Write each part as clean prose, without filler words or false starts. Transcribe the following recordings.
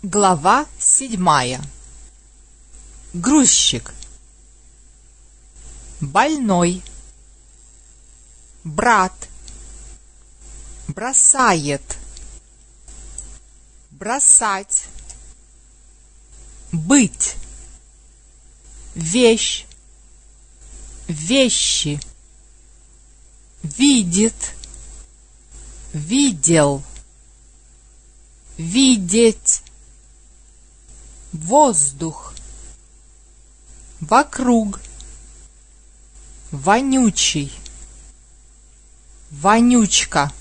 Глава 7. Грузчик. Больной. Брат. Бросает. Бросать. Быть. Вещь. Вещи. Видит. Видел. Видеть. Воздух. Вокруг. Вонючий. Вонючка.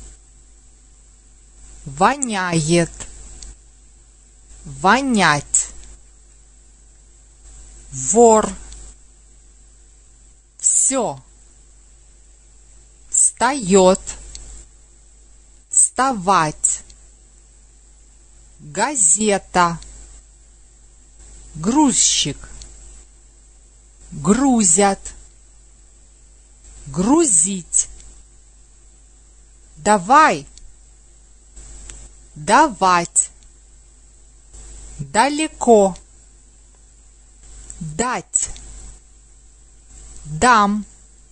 Воняет. Вонять. Вор. Все. Встает. Вставать. Газета. Грузчик. Грузят. Грузить. Давай. Давать. Далеко. Дать. Дам.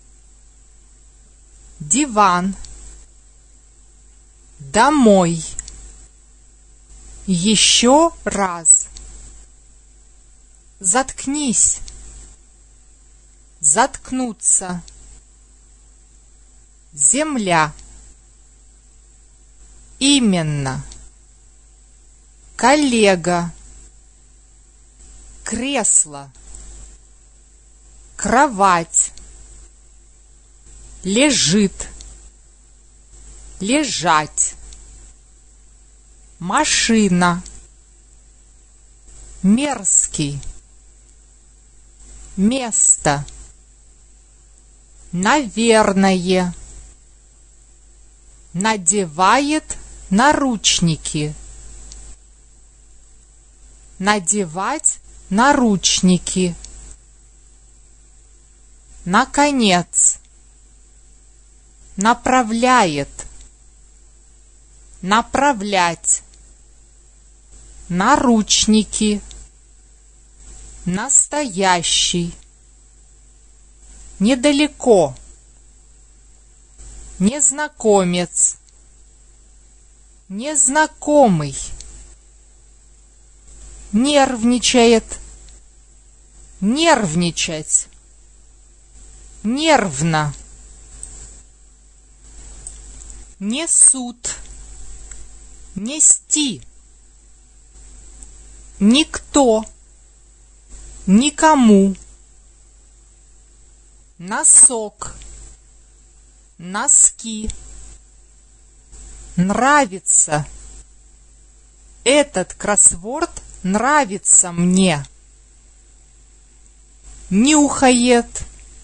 Диван. Домой. Еще раз. Заткнись. Заткнуться. Земля. Именно. Коллега. Кресло. Кровать. Лежит. Лежать. Машина. Мерзкий. Место. Наверное. Надевает наручники. Надевать наручники. Наконец. Направляет. Направлять. Наручники. Настоящий. Недалеко. Незнакомец. Незнакомый. Нервничает. Нервничать. Нервно. Несут. Нести. Никто. Никому. Носок. Носки. Нравится. Этот кроссворд нравится мне. Нюхает.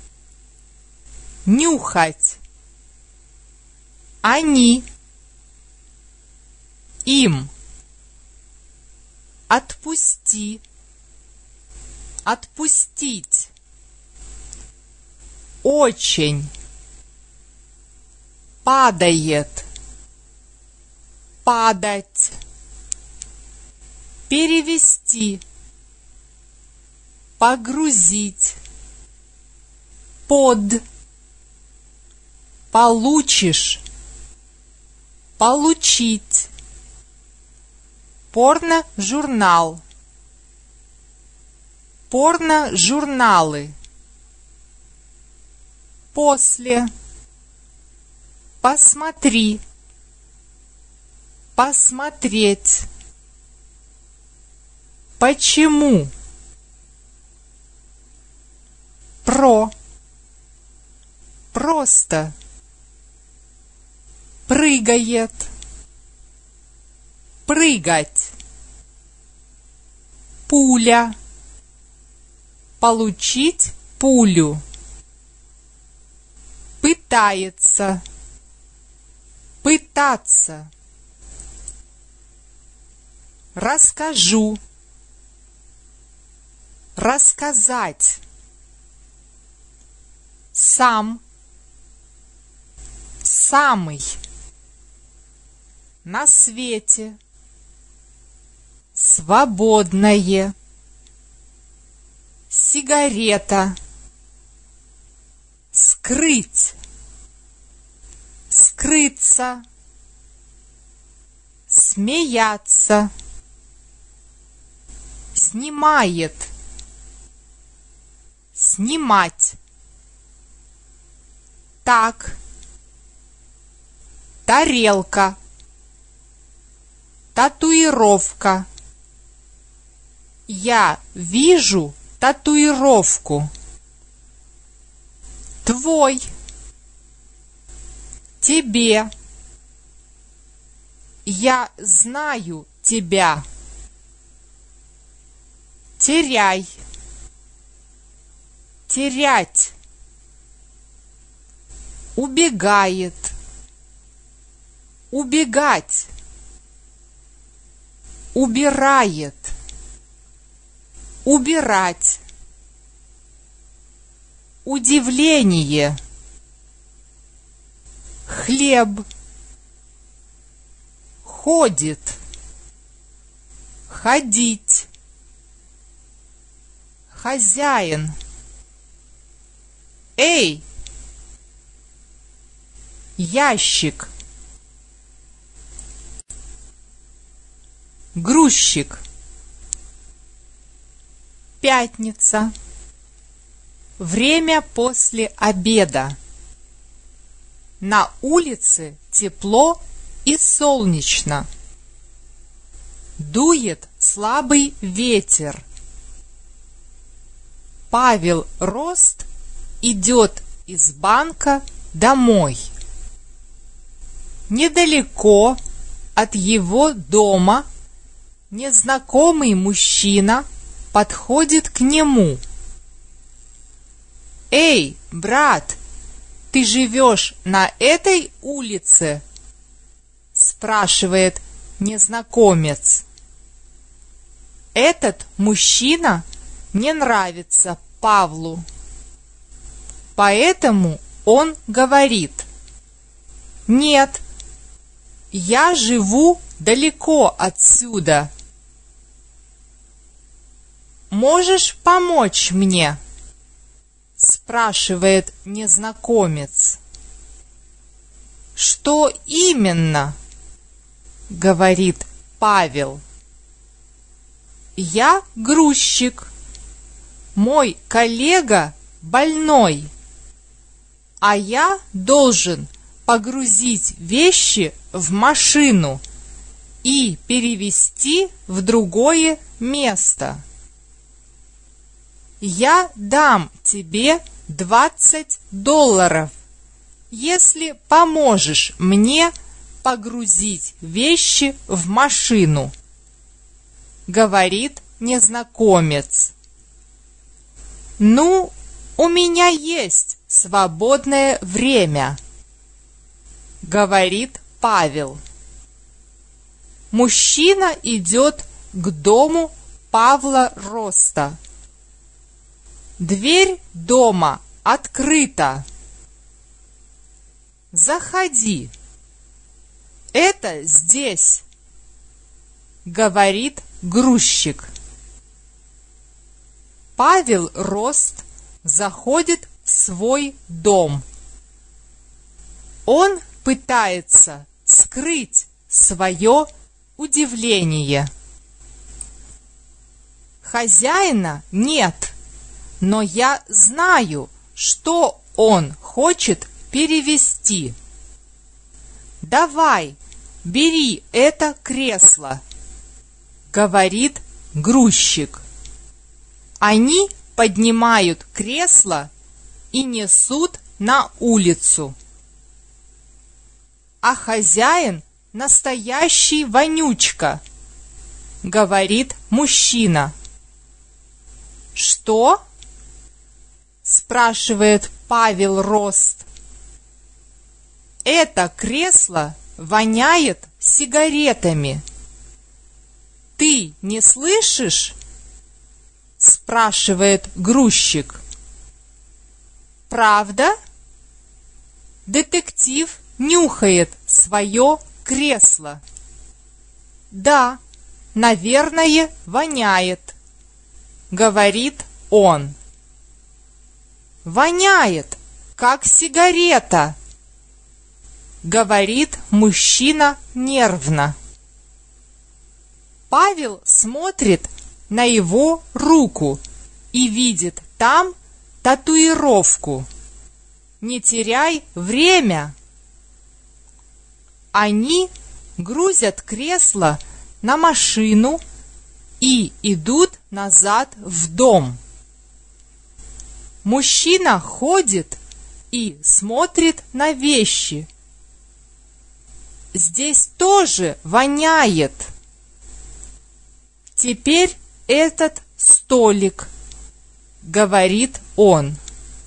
Нюхать. Они. Им. Отпусти. Отпустить. Очень. Падает. Падать. Перевести. Погрузить. Под. Получишь. Получить. Порно-журнал. Порно-журналы. После. Посмотри. Посмотреть. Почему? Про. Просто. Прыгает. Прыгать. Пуля. Получить пулю. Пытается. Пытаться. Расскажу. Рассказать. Сам. Самый. На свете. свободное, сигарета, скрыть, скрыться, смеяться, снимает, снимать, так, тарелка, татуировка. Я вижу татуировку. Твой, тебе. Я знаю тебя. Теряй, терять. Убегает, убегать. Убирает, убирать. Удивление, хлеб, ходит, ходить, хозяин. Эй, ящик, грузчик. Пятница. Время после обеда. На улице тепло и солнечно. Дует слабый ветер. Павел Рост идет из банка домой. Недалеко от его дома незнакомый мужчина подходит к нему. «Эй, брат, ты живешь на этой улице?» — спрашивает незнакомец. Этот мужчина не нравится Павлу. Поэтому он говорит: «Нет, я живу далеко отсюда. Можешь помочь мне?» — спрашивает незнакомец. «Что именно?» — говорит Павел. «Я грузчик. Мой коллега больной, а я должен погрузить вещи в машину и перевезти в другое место. Я дам тебе $20, если поможешь мне погрузить вещи в машину», — говорит незнакомец. «Ну, у меня есть свободное время», — говорит Павел. Мужчина идет к дому Павла Роста. Дверь дома открыта. «Заходи. Это здесь», — говорит грузчик. Павел Рост заходит в свой дом. Он пытается скрыть свое удивление. Хозяина нет, но я знаю, что он хочет перевезти. «Давай, бери это кресло», — говорит грузчик. Они поднимают кресло и несут на улицу. «А хозяин настоящий вонючка», — говорит мужчина. «Что?» — спрашивает Павел Рост. «Это кресло воняет сигаретами. Ты не слышишь?» — спрашивает грузчик. «Правда?» Детектив нюхает свое кресло. «Да, наверное, воняет», — говорит он. «Воняет, как сигарета», — говорит мужчина нервно. Павел смотрит на его руку и видит там татуировку. «Не теряй время». Они грузят кресло на машину и идут назад в дом. Мужчина ходит и смотрит на вещи. Здесь тоже воняет. «Теперь этот столик», — говорит он.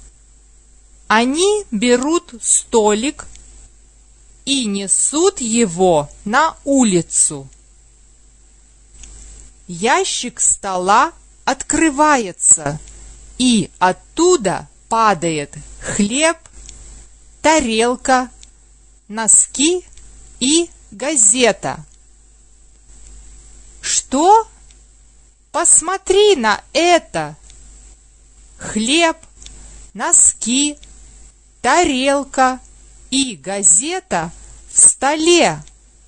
Они берут столик и несут его на улицу. Ящик стола открывается, и оттуда падает хлеб, тарелка, носки и газета. «Что? Посмотри на это! Хлеб, носки, тарелка и газета в столе.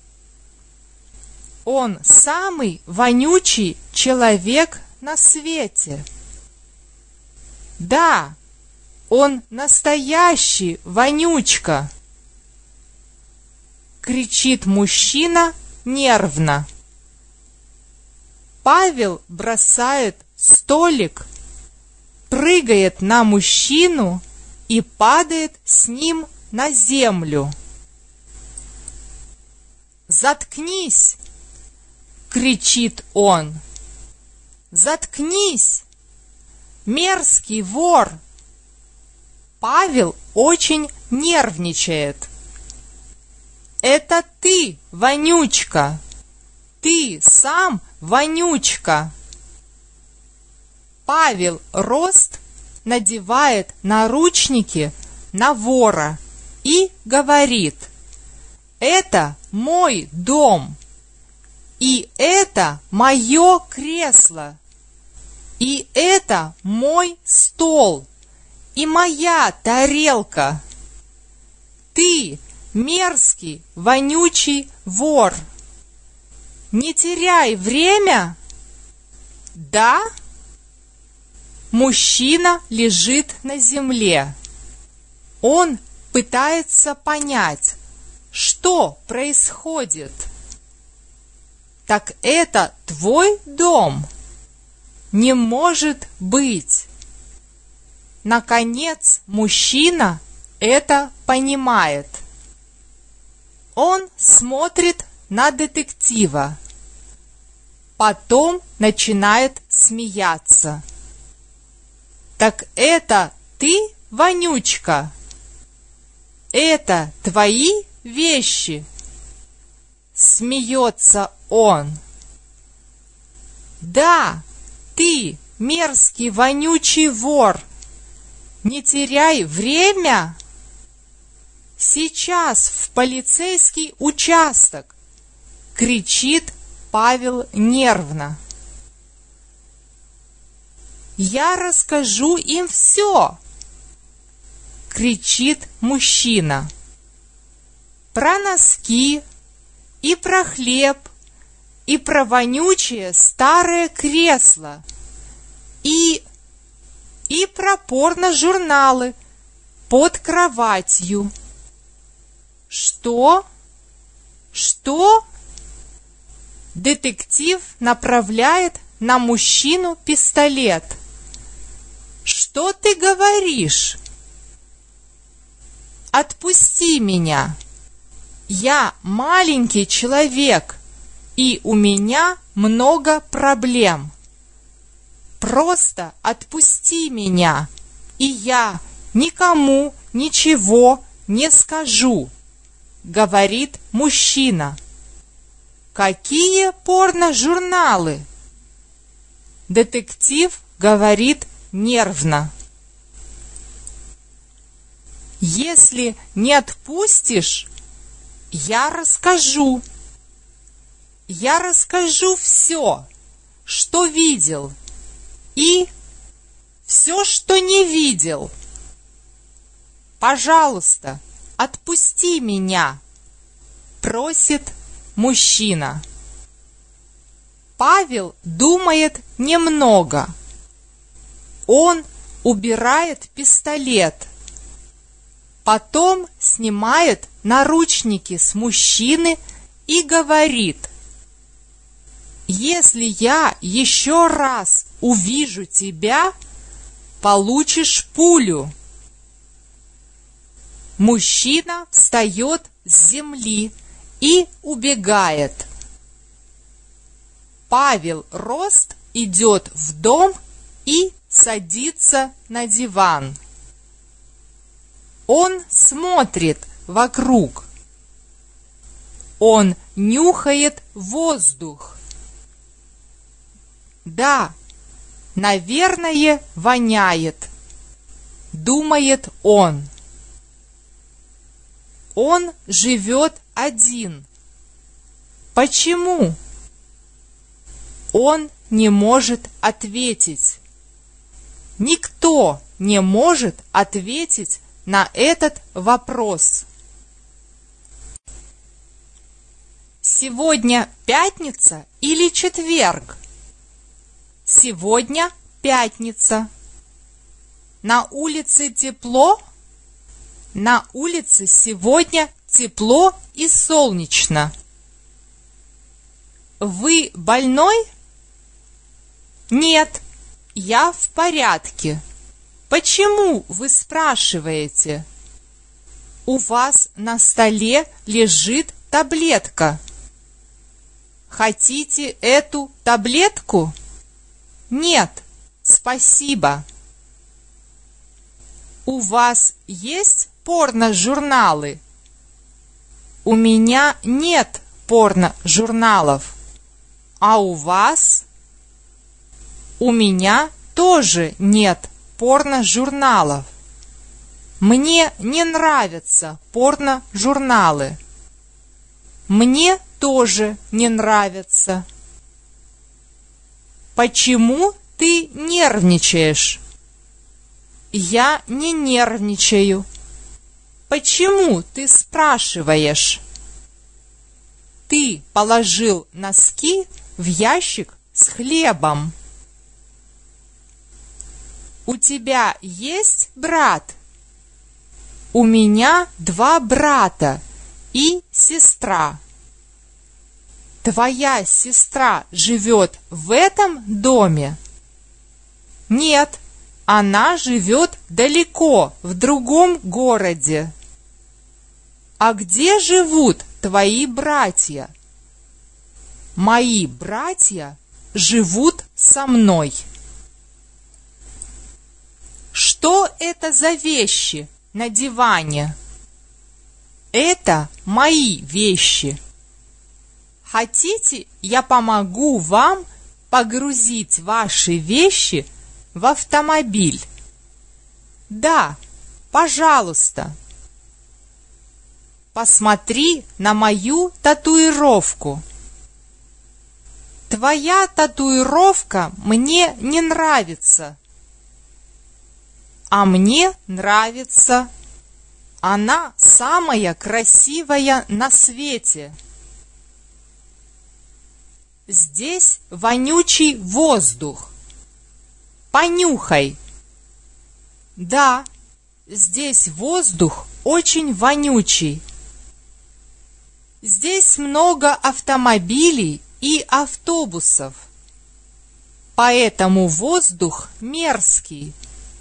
Он самый вонючий человек на свете». «Да, он настоящий вонючка», — кричит мужчина нервно. Павел бросает столик, прыгает на мужчину и падает с ним на землю. «Заткнись!» — кричит он. «Заткнись! Мерзкий вор!» Павел очень нервничает. «Это ты, вонючка! Ты сам вонючка!» Павел Рост надевает наручники на вора и говорит: «Это мой дом, и это мое кресло, и это мой стол, и моя тарелка. Ты мерзкий, вонючий вор. Не теряй время!» «Да?» Мужчина лежит на земле. Он пытается понять, что происходит. «Так это твой дом?» «Не может быть!» Наконец мужчина это понимает. Он смотрит на детектива. Потом начинает смеяться. «Так это ты, вонючка? Это твои вещи?» Смеется он. «Да, ты, мерзкий, вонючий вор! Не теряй время! Сейчас в полицейский участок!» Кричит Павел нервно. «Я расскажу им все!» Кричит мужчина. «Про носки, и про хлеб, и про вонючее старое кресло, и про порно-журналы под кроватью». «Что? Что?» Детектив направляет на мужчину пистолет. «Что ты говоришь?» «Отпусти меня! Я маленький человек, и у меня много проблем. Просто отпусти меня, и я никому ничего не скажу», — говорит мужчина. «Какие порно-журналы?» Детектив говорит нервно. «Если не отпустишь, я расскажу. я расскажу все, что видел, и все, что не видел. Пожалуйста, отпусти меня, просит мужчина. Павел думает немного. Он убирает пистолет. Потом снимает наручники с мужчины и говорит: «Если я еще раз увижу тебя, получишь пулю». Мужчина встает с земли и убегает. Павел Рост идет в дом и садится на диван. Он смотрит вокруг. Он нюхает воздух. Да, наверное, воняет, думает он. Он живет один. Почему? Он не может ответить. Никто не может ответить на этот вопрос. Сегодня пятница или четверг? Сегодня пятница. На улице тепло? На улице сегодня тепло и солнечно. Вы больной? Нет, я в порядке. Почему вы спрашиваете? У вас на столе лежит таблетка. Хотите эту таблетку? Нет, спасибо. У вас есть порно-журналы? У меня нет порно-журналов. А у вас? У меня тоже нет порно-журналов. Мне не нравятся порно-журналы. Мне тоже не нравятся. Почему ты нервничаешь? Я не нервничаю. Почему ты спрашиваешь? Ты положил носки в ящик с хлебом. У тебя есть брат? У меня 2 брата и сестра. Твоя сестра живет в этом доме? Нет, она живет далеко, в другом городе. А где живут твои братья? Мои братья живут со мной. Что это за вещи на диване? Это мои вещи. Хотите, я помогу вам погрузить ваши вещи в автомобиль? Да, пожалуйста. Посмотри на мою татуировку. Твоя татуировка мне не нравится. А мне нравится. Она самая красивая на свете. Здесь вонючий воздух. Понюхай. Да, здесь воздух очень вонючий. Здесь много автомобилей и автобусов. Поэтому воздух мерзкий.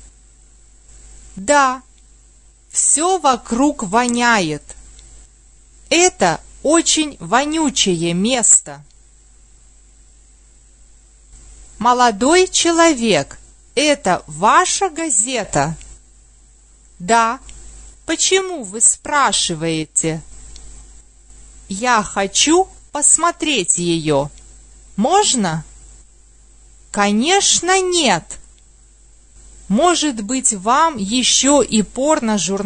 Да, все вокруг воняет. Это очень вонючее место. Молодой человек, это ваша газета? Да. Почему вы спрашиваете? Я хочу посмотреть ее. Можно? Конечно, нет. Может быть, вам еще и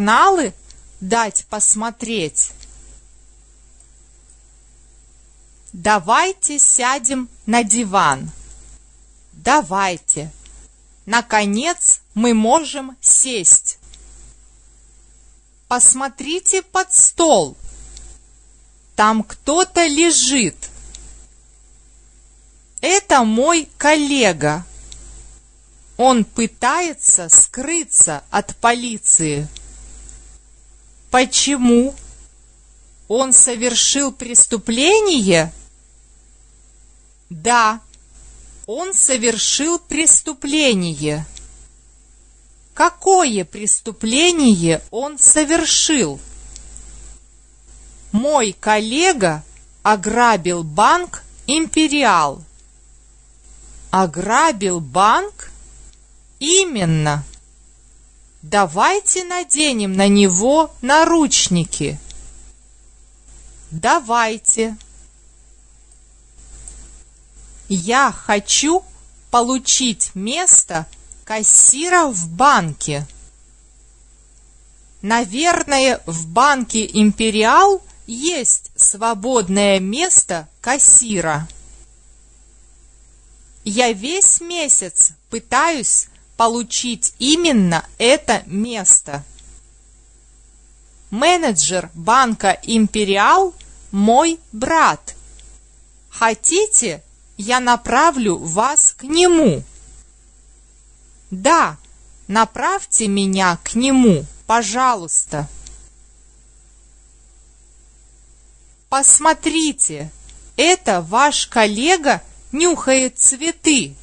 порно-журналы дать посмотреть? Давайте сядем на диван. Давайте. Наконец мы можем сесть. Посмотрите под стол. Там кто-то лежит. Это мой коллега. Он пытается скрыться от полиции. Почему? Он совершил преступление? Да, он совершил преступление. Какое преступление он совершил? Мой коллега ограбил банк «Империал». Ограбил банк? Именно. Давайте наденем на него наручники. Давайте. Я хочу получить место кассира в банке. Наверное, в банке «Империал» есть свободное место кассира. Я весь месяц пытаюсь получить именно это место. Менеджер банка «Империал» мой брат. Хотите, я направлю вас к нему? Да, направьте меня к нему, пожалуйста. Посмотрите, это ваш коллега нюхает цветы.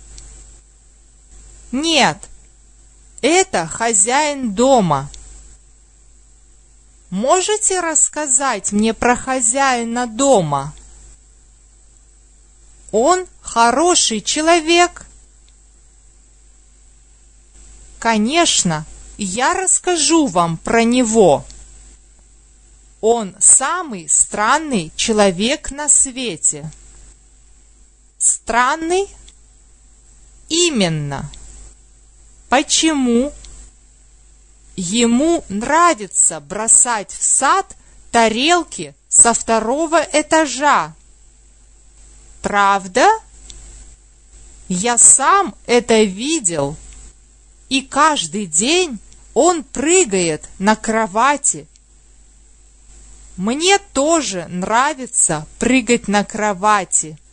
Нет, это хозяин дома. Можете рассказать мне про хозяина дома? Он хороший человек. Конечно, я расскажу вам про него. Он самый странный человек на свете. Странный? Именно. Почему? Ему нравится бросать в сад тарелки со 2-го этажа. Правда? Я сам это видел. И каждый день он прыгает на кровати. Мне тоже нравится прыгать на кровати.